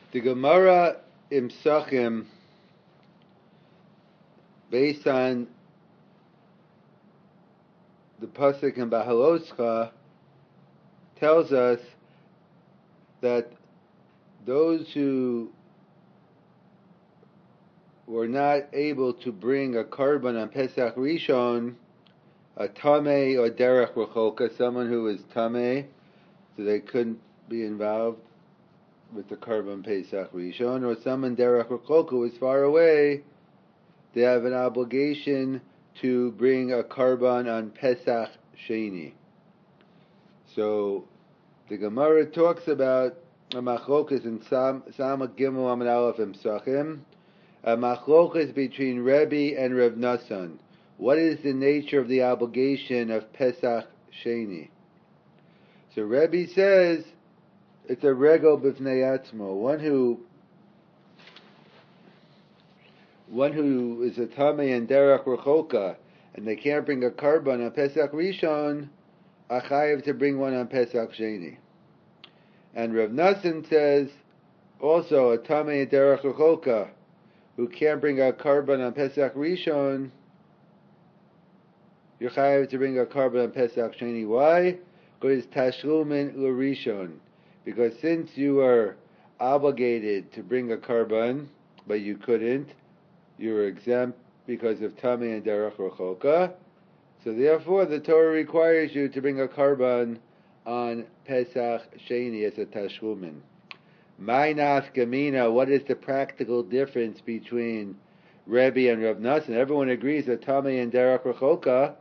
The Gemara in Psachim, based on the pasuk in Bahaloscha, tells us that those who were not able to bring a karban on Pesach Rishon, a tameh or derech recholka, someone who was tameh, so they couldn't be involved with the karban Pesach Rishon, or someone derech recholka was far away, they have an obligation to bring a karban on Pesach Sheni. So the Gemara talks about a machlokas in Sama Gimel Amud Aleph in Psachim, a machlokas between Rebbe and Rav Nassan. What is the nature of the obligation of Pesach Sheni? So Rebbe says it's a regel b'fnei atzmo, one who is a tamei and derech recholka, and they can't bring a karban on Pesach Rishon, are chayav to bring one on Pesach Sheni. And Rav Nassan says also a tamei and derech recholka who can't bring a karban on Pesach Rishon, you're chayav to bring a karban on Pesach Sheni. Why? Because it's tashlumin l'rishon. Because since you were obligated to bring a karban, but you couldn't, you were exempt because of tamei and derech recholka. So therefore, the Torah requires you to bring a karban on Pesach Sheni as a tashlumin. My nafkamina, what is the practical difference between Rebbe and Rav Nassan? Everyone agrees that tamei and derech recholka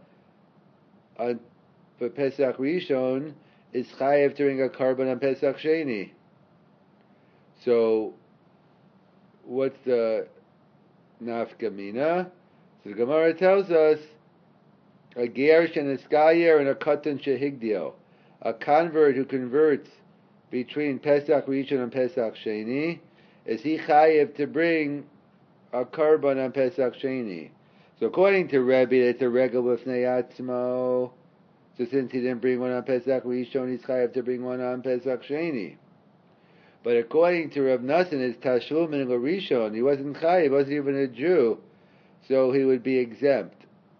for Pesach Rishon is chayev to bring a karban on Pesach Sheni. So, what's the nafkamina? So the Gemara tells us a gerish and a skayer and a katan shehigdio, a convert who converts between Pesach Rishon and Pesach Sheni, is he chayev to bring a karban on Pesach Sheni? So according to Rebbe, it's a regel b'fnei atzmo. So since he didn't bring one on Pesach Rishon, he's chayav to bring one on Pesach Sheni. But according to Rav Nassan, it's tashlumin l'rishon. He wasn't chayav, he wasn't even a Jew, so he would be exempt.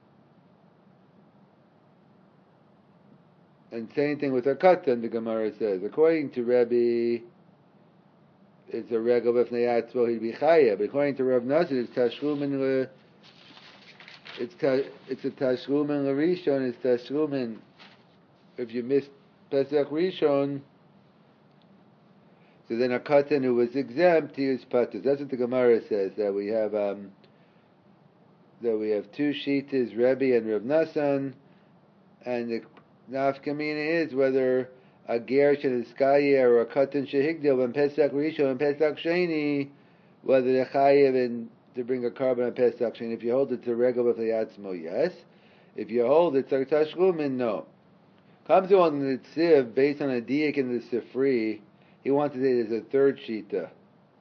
And same thing with a katan, the Gemara says. According to Rebbe, it's a regel b'fnei atzmo, he'd be chayav. But according to Rav Nassan, it's tashlumin it's a tashlumin l'rishon, it's tashlumin. If you missed Pesach Rishon, so then a katan who was exempt, he was patur. That's what the Gemara says, that we have two shittas, Rebbe and Rav Nassan, and the nafkamina is whether a gerish and a skayer or a katan shehigdil when Pesach Rishon and Pesach Sheni, whether they're chayev to bring a karban on Pesach Sheni. If you hold it's a regel of the atzmo, yes. If you hold it's a tashlumin, no. Comes along the Tziv, based on a diak in the Sifri, he wants to say there's a third shita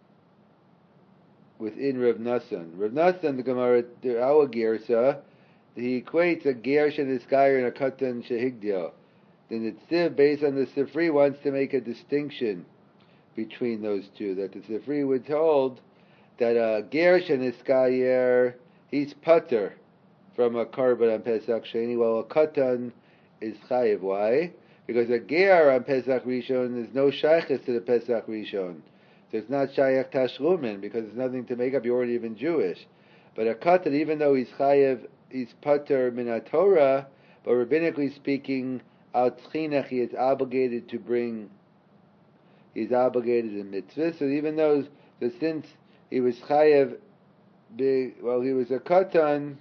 within Rav Nassan. Rav Nassan, the Gemara, our Gersa, he equates a gersh and a skayer and a katan shehigdio. Then the Tziv, based on the Sifri, wants to make a distinction between those two. That the Sifri would hold that a gersh and a skayer, he's patur from a karban on Pesach Sheni, while a katan is chayiv. Why? Because a ger on Pesach Rishon is no shaykhis to the Pesach Rishon. So it's not shayach tashlumin, because there's nothing to make up, you're already even Jewish. But a katan, even though he's chayiv, he's patur min Torah, but rabbinically speaking, al tzchinach, he is obligated to bring, he's obligated in mitzvah. So even though, so since he was chayiv, he was a katan,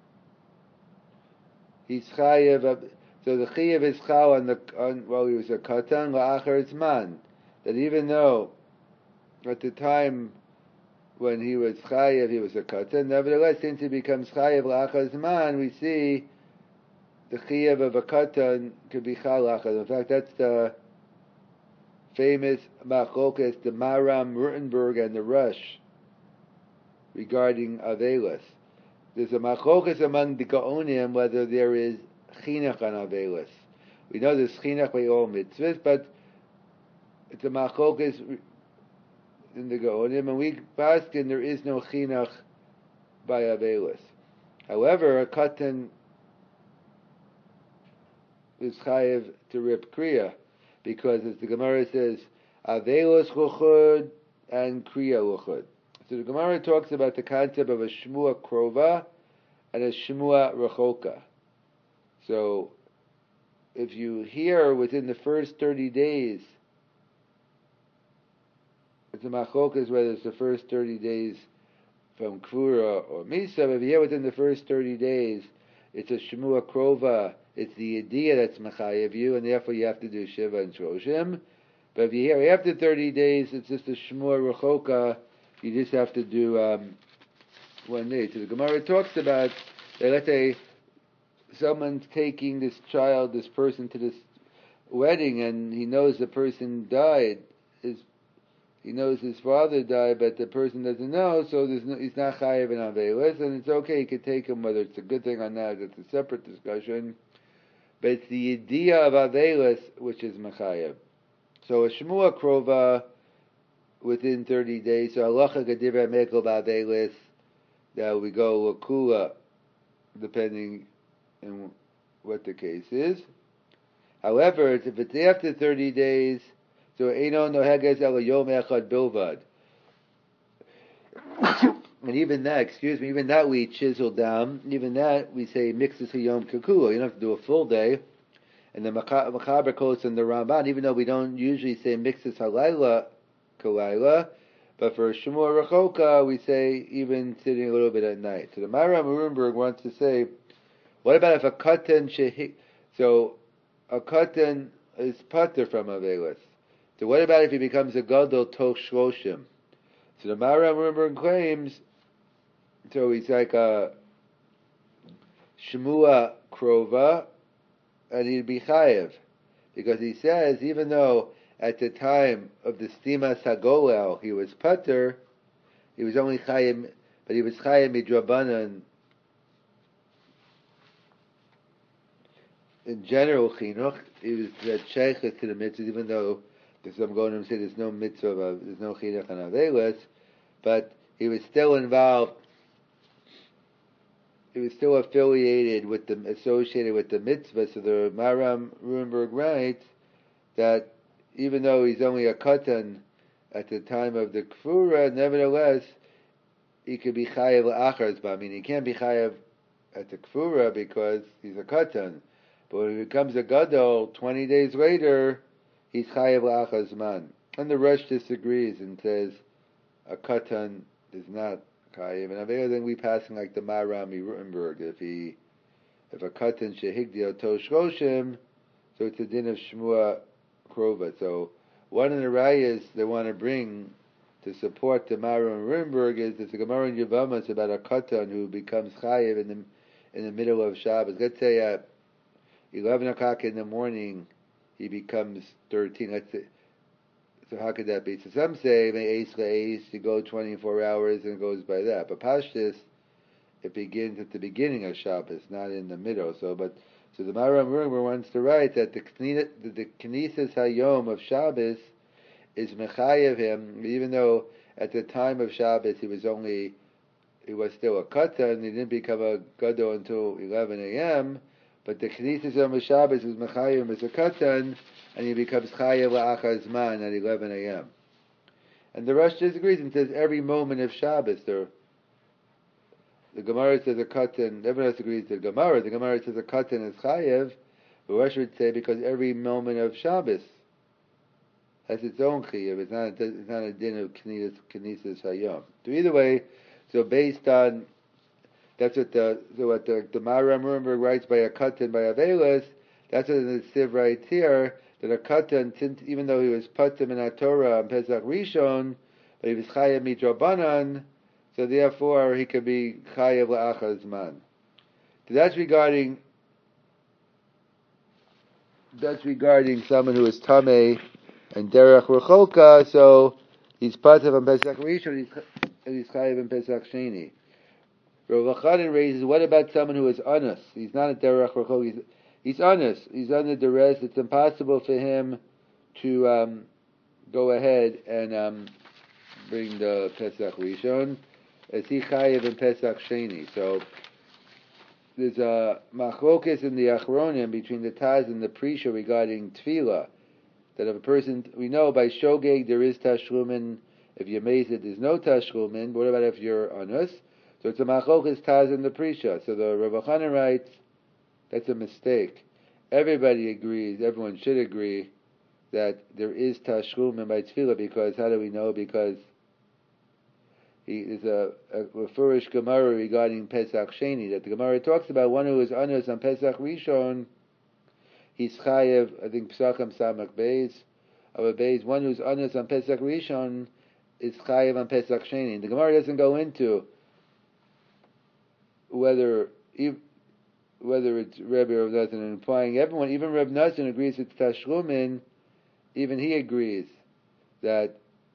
he's chayiv, so the chayiv is chal while he was a katan, la'achar zman. That even though at the time when he was chayiv, he was a katan, nevertheless, since he becomes chayiv la'achar zman, we see the chayiv of a katan could be chal la'achar. In fact, that's the famous machlokas, the Maram Rutenberg and the Rush, regarding Avelis. There's a machlokas among the Gaonim whether there is chinuch on Avelis. We know there's chinuch by all mitzvahs, but it's a machlokas in the Gaonim, and we paskin there is no chinuch by Avelis. However, a katan is chayiv to rip kriya, because as the Gemara says, Avelis luchud and kriya luchud. So the Gemara talks about the concept of a shmua krova and a shmua rechoka. So if you hear within the first 30 days, it's a machokas whether it's the first 30 days from Kvura or Misa. If you hear within the first 30 days, it's a Shemua Krova, it's the idea that's Mechayev you, and therefore you have to do Shiva and Shloshim. But if you hear after 30 days, it's just a Shemua Rechoka, you just have to do 1 day. So the Gemara talks about, that let's say, someone's taking this child, this person to this wedding, and he knows the person died, he knows his father died, but the person doesn't know, so he's not chayiv in Avelis, and it's okay, he could take him, whether it's a good thing or not, it's a separate discussion. But it's the idea of Avelis which is mechayev. So a Shmua Krova within 30 days, so halacha gedivra mekel ba'Avelis, that we go Lakula, depending on what the case is. However, if it's after 30 days, so Eino Noheges El Yom Echad Bilvad. And even that we chisel down. Even that we say mixes Yom Kikula. You don't have to do a full day. And the Machaber quotes in the Ramban, even though we don't usually say mixes Halayla Kalayla, but for Shemua Rechoka we say even sitting a little bit at night. So the Maram Urenberg wants to say, what about if a katan so a katan is pater from Avelis? So what about if he becomes a gadol toch shloshim? So the Maram Urenberg claims, so he's like a shmua krova, and he'd be chayev, because he says even though at the time of the stima sagolel he was pater, he was only chayev, but he was chayev midrabanan in general chinuch. He was sheiches to the mitzvah, even though some going to say there's no mitzvah, there's no chinuch on Avelis, but he was still involved. He was still affiliated with associated with the mitzvah. So the Maram Urenberg writes that even though he's only a katan at the time of the kfura, nevertheless he could be chayev la'achar zman. I mean, he can't be chayev at the kfura because he's a katan, but when he becomes a gadol 20 days later, he's chayev la'achar zman. And the Rosh disagrees and says a katan is not chayev. And other than we passing like the Maram Urenberg, if a katan shehigdio to shloshim, so it's a din of shmua krova. So one of the rayas they want to bring to support the Maram Urenberg is there's a Gemara in Yevamos about a katan who becomes chayev in the middle of Shabbos. Let's say at 11 o'clock in the morning he becomes 13. Let's say, so how could that be? So some say you go 24 hours and it goes by that. But Pashtus, it begins at the beginning of Shabbos, not in the middle. So the Maram Urenberg wants to write that the Knesses Hayom of Shabbos is mechayev him, even though at the time of Shabbos he was still a katan, he didn't become a gadol until 11 a.m., but the Knesses Hayom of Shabbos is mechayev him as a katan, and he becomes chayev la'achar zman at 11 a.m. And the Rosh disagrees and says every moment of Shabbos, the Gemara says a katan, everyone else agrees to the Gemara says a katan is chayev, the Rosh would say because every moment of Shabbos has its own chayev, it's not a din of Knesses Hayom. So either way, so based on, that's what the Maram Urenberg writes by a katan by Avelis, that's what the Siv writes here, that a katan, since even though he was patim in Torah on Pesach Rishon, but he was chayev midrabanan, so therefore he could be chayev la'achar zman. So that's regarding someone who is tamei and derech rechoka. So he's patim on Pesach Rishon, and he's chayev in Pesach Sheni. Rav Chanan raises, what about someone who is honest? He's not a derech rechoka. He's honest. He's under duress. It's impossible for him to go ahead and bring the Pesach Rishon, is he chayiv in Pesach Sheni? So there's a machlokas in the Achronim between the Taz and the Prisha regarding Tefillah. That if a person, we know by Shogeg there is Tashlumin, if you're Mazid there's no Tashlumin, but what about if you're Anus? So it's a machlokas Taz and the Prisha. So the Rav Chanan writes, that's a mistake. Everybody agrees, everyone should agree, that there is Tashlumin by Tefillah, because how do we know? Because is a Mefurish Gemara regarding Pesach Sheni, that the Gemara talks about one who is Anus on Pesach Rishon, he's chayev, I think Pesachim Samach Beis, our Beis, one who's Anus on Pesach Rishon is chayev on Pesach Sheni. And the Gemara doesn't go into whether it's Rebbe or Reb Nosson, implying everyone, even Reb Nosson agrees it's Tashlumin, even he agrees that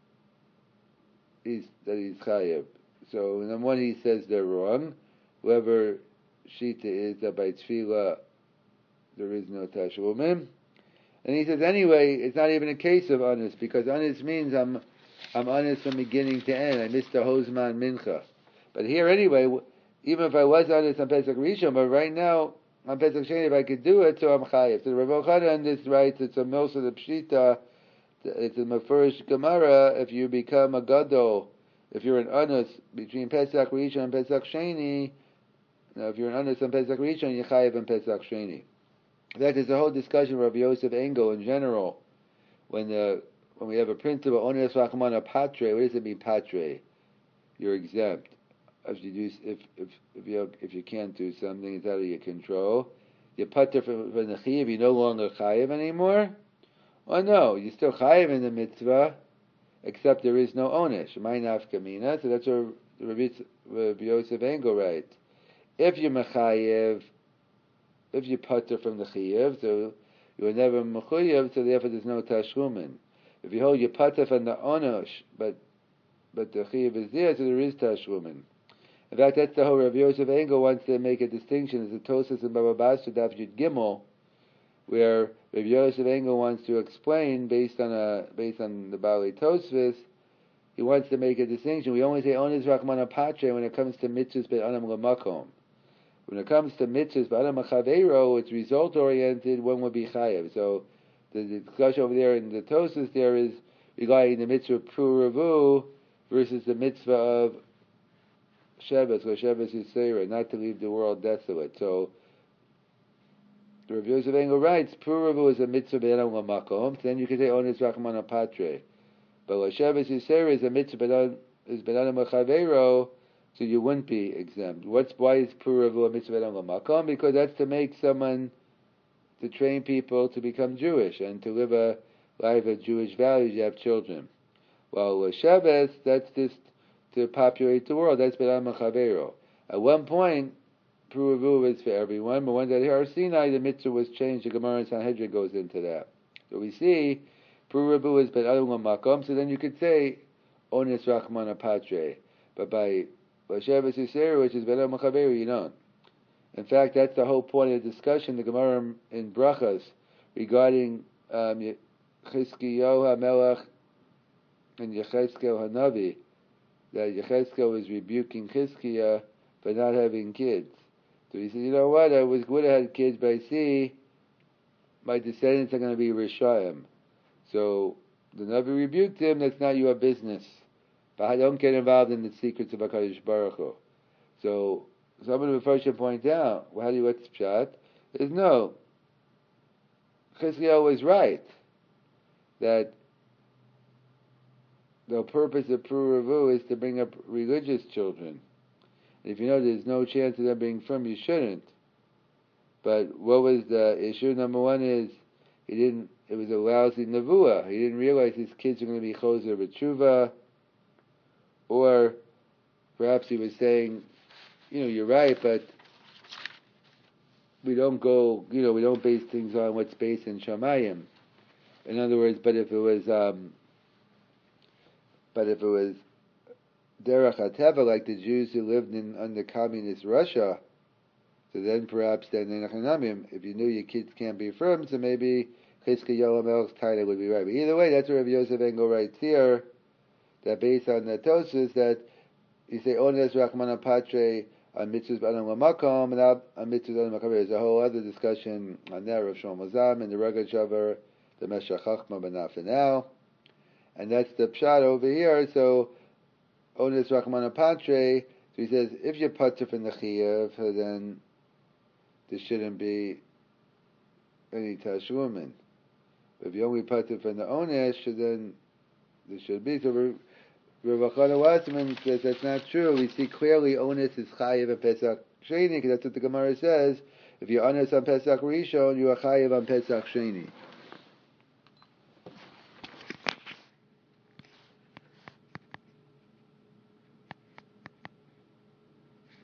he's chayev. So number one, he says they're wrong. Whoever Shita is that by Tefillah there is no Tashlumin. And he says anyway, it's not even a case of Anus, because Anus means I'm Anus from beginning to end. I missed the Hozman Mincha. But here anyway, even if I was Anus on Pesach Rishon, but right now on Pesach Sheni, if I could do it, so I'm chayev. So the Rav Chanan this writes, it's a Milsa the Pshita, it's a Mefurish Gemara, if you become a Gadol, if you're an Anus between Pesach Rishon and Pesach Sheni, now if you're an Anus on Pesach Rishon, you're chayev on Pesach Sheni. That is a whole discussion of Rabbi Yosef Engel in general. When we have a principle, Ones Rachmana Patre, what does it mean, Patre? You're exempt. If you can't do something, it's out of your control. You're Patre from the Chiyav, you're no longer chayev anymore? Oh no, you're still chayev in the mitzvah, except there is no onesh. Ma'inaf kamina. So that's what Rabbi Yosef Engel writes. If you're mechayev, if you putter from the chiyav, so you were never mechuyev, so therefore there's no tashlumin. If you hold your putter from the onosh, but the chiyav is there, so there is tashlumin. In fact, that's the whole Rabbi Yosef Engel wants to make a distinction. There's a Tosas in Baba Basra Daf Yud Gimel, where Rabbi Yosef Engel wants to explain based on the Bali Tosfos. He wants to make a distinction. We only say Ones Rachmana Patre when it comes to mitzvahs be'anam l'makom. When it comes to mitzvahs be'anam l'chaveiro, it's result oriented. One would be chayev. So the discussion over there in the Tosfos there is regarding the mitzvah of Puravu versus the mitzvah of Sheves, or Sheves Yisera, not to leave the world desolate. So the Rav Yosef Engel writes, Puravu is a mitzvah be'anam l'makom, then you can say Ones Rachmana Patre. But Sheves Yisera is a mitzvah be'anam l'chaveiro, so you wouldn't be exempt. Why is Puravu a mitzvah be'anam l'makom? Because that's to make someone, to train people to become Jewish and to live a life of Jewish values. You have children. Well, Sheves, that's just to populate the world. That's be'anam l'chaveiro. At one point, Puravu was for everyone, but when at Har Sinai, the mitzvah was changed. The Gemara in Sanhedrin goes into that. So we see Puravu is be'anam l'makom. So then you could say Ones Rachmana Patre, but by Sheves Yisera, which is be'anam l'chaveiro, you don't. In fact, that's the whole point of the discussion. The Gemara in Brachas regarding Chizkiyahu HaMelech and Yechezkel HaNavi, that Yechezkel was rebuking Chizkiah for not having kids. So he said, you know what, I would have had kids, but I see my descendants are going to be Rishayim. So the Navi rebuked him, that's not your business. But I don't get involved in the secrets of HaKadosh Baruch Hu. So someone would first point out, well, what's pshat? There's no. Chizkiyahu was right that the purpose of Puravu is to bring up religious children. And if you know there's no chance of them being firm, you shouldn't. But what was the issue? Number one is it was a lousy nevuah. He didn't realize his kids are going to be choser b'tshuva, or perhaps he was saying, you're right, but we don't base things on what's based in Shamayim. In other words, but if it was Derech HaTeva, like the Jews who lived under communist Russia, so then perhaps if you knew your kids can't be firm, so maybe Chizkiyahu HaMelech's Taina would be right. But either way, that's what Rabbi Yosef Engel writes here, that based on the Tosfos that you say Ones Rachmana Patre on mitzvahs b'adam l'makom and on mitzvahs b'adam l'makom. There's a whole other discussion on that of Shlomo Zalman and the Ragad Shavar, the Meshach Chachma, but not for now. And that's the pshat over here. So Ones Rachmana Patre. So he says if you're patur from the chiyuv, then there shouldn't be any tashlumin. If you only patur from the onesh, then there should be. So Rav Achana Wasserman says that's not true. We see clearly onus is chayiv on Pesach Sheni, because that's what the Gemara says. If you're honest on Pesach Rishon, you are chayiv on Pesach Sheni.